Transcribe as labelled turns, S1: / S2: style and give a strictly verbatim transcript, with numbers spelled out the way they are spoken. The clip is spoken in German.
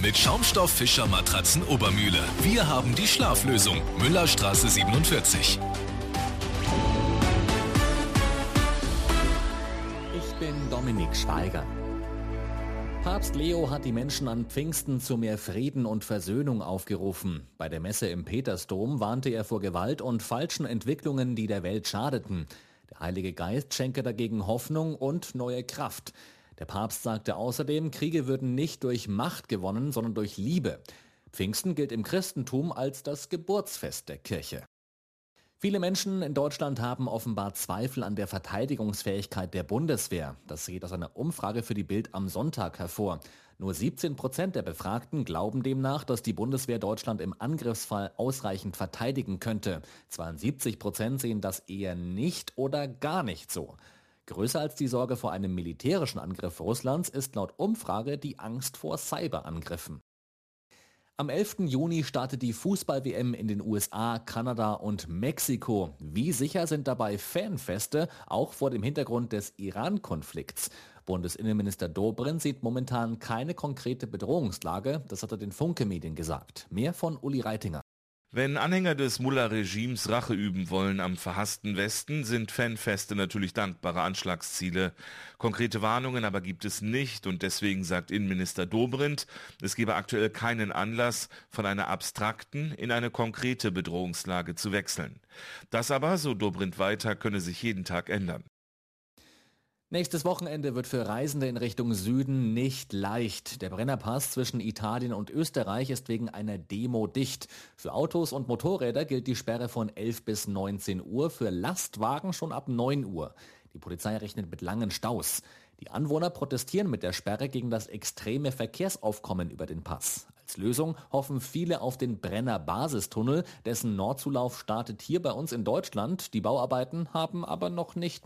S1: Mit Schaumstoff Fischer Matratzen Obermühle. Wir haben die Schlaflösung. Müllerstraße siebenundvierzig.
S2: Ich bin Dominik Schweiger. Papst Leo hat die Menschen an Pfingsten zu mehr Frieden und Versöhnung aufgerufen. Bei der Messe im Petersdom warnte er vor Gewalt und falschen Entwicklungen, die der Welt schadeten. Der Heilige Geist schenke dagegen Hoffnung und neue Kraft. Der Papst sagte außerdem, Kriege würden nicht durch Macht gewonnen, sondern durch Liebe. Pfingsten gilt im Christentum als das Geburtsfest der Kirche. Viele Menschen in Deutschland haben offenbar Zweifel an der Verteidigungsfähigkeit der Bundeswehr. Das geht aus einer Umfrage für die Bild am Sonntag hervor. Nur siebzehn Prozent der Befragten glauben demnach, dass die Bundeswehr Deutschland im Angriffsfall ausreichend verteidigen könnte. zweiundsiebzig Prozent sehen das eher nicht oder gar nicht so. Größer als die Sorge vor einem militärischen Angriff Russlands ist laut Umfrage die Angst vor Cyberangriffen. Am elften Juni startet die Fußball-W M in den U S A, Kanada und Mexiko. Wie sicher sind dabei Fanfeste, auch vor dem Hintergrund des Iran-Konflikts? Bundesinnenminister Dobrindt sieht momentan keine konkrete Bedrohungslage, das hat er den Funke-Medien gesagt. Mehr von Uli Reitinger.
S3: Wenn Anhänger des Mullah-Regimes Rache üben wollen am verhassten Westen, sind Fanfeste natürlich dankbare Anschlagsziele. Konkrete Warnungen aber gibt es nicht und deswegen sagt Innenminister Dobrindt, es gebe aktuell keinen Anlass, von einer abstrakten in eine konkrete Bedrohungslage zu wechseln. Das aber, so Dobrindt weiter, könne sich jeden Tag ändern.
S2: Nächstes Wochenende wird für Reisende in Richtung Süden nicht leicht. Der Brennerpass zwischen Italien und Österreich ist wegen einer Demo dicht. Für Autos und Motorräder gilt die Sperre von elf bis neunzehn Uhr, für Lastwagen schon ab neun Uhr. Die Polizei rechnet mit langen Staus. Die Anwohner protestieren mit der Sperre gegen das extreme Verkehrsaufkommen über den Pass. Als Lösung hoffen viele auf den Brenner-Basistunnel, dessen Nordzulauf startet hier bei uns in Deutschland. Die Bauarbeiten haben aber noch nicht